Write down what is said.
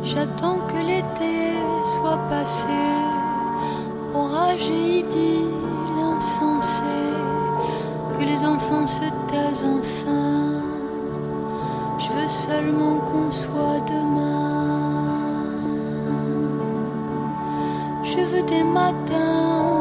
J'attends que l'été soit passé, orage et idylle insensée, que les enfants se taisent enfin. Je veux seulement qu'on soit demain. Je veux des matins